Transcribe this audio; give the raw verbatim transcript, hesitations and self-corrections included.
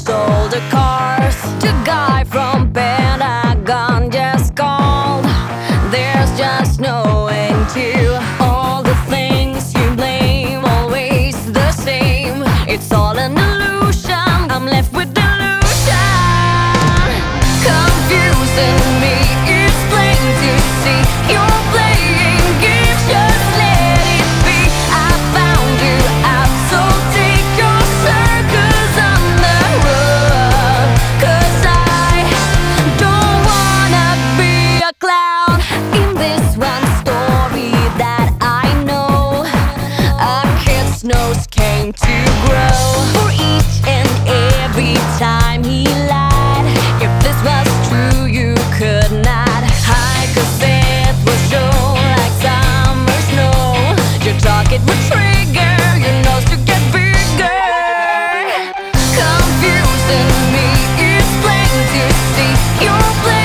sold the cars. The guy from Pentagon just called. There's just no end to all the things you blame, always the same. It's all an illusion, I'm left with delusion. Confusing me, it's plain to see. You're playing games, just let it be. I found you out, so take your circus on the road. Cause I don't wanna be a clown. In this one story that I know, a kid's nose came to grow. For each and every time he lied, if this was true you could not hide. Cause it was shown like summer snow. Your target would trigger, your nose to get bigger. Confusing me, it's plain to see. You're playing